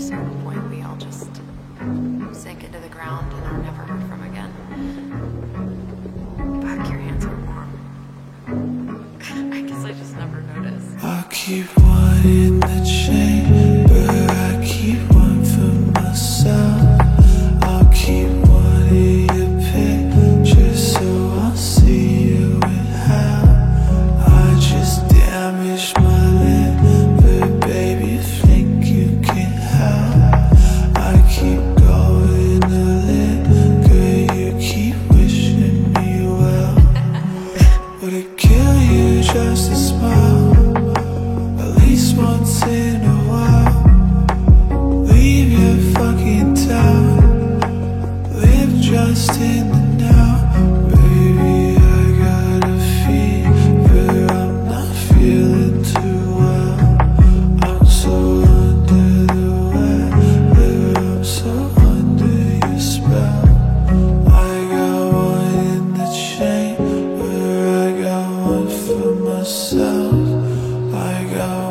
certain point we all just sink into the ground and are never heard from again. Fuck, your hands are warm. I guess I just never noticed. I keep one in the chamber, I keep one for myself. I'll keep one in your pictures so I'll see you in hell. I just damaged my liver, baby, you think you can help. I keep going a liquor, you keep wishing me well. Would it kill you just to smile? At least once in a while. Leave your fucking town, live just in the now. Baby, I got a fever, I'm not feeling too well. I'm so under the weather, I'm so under your spell. I got one in the chamber, I got one for myself. I got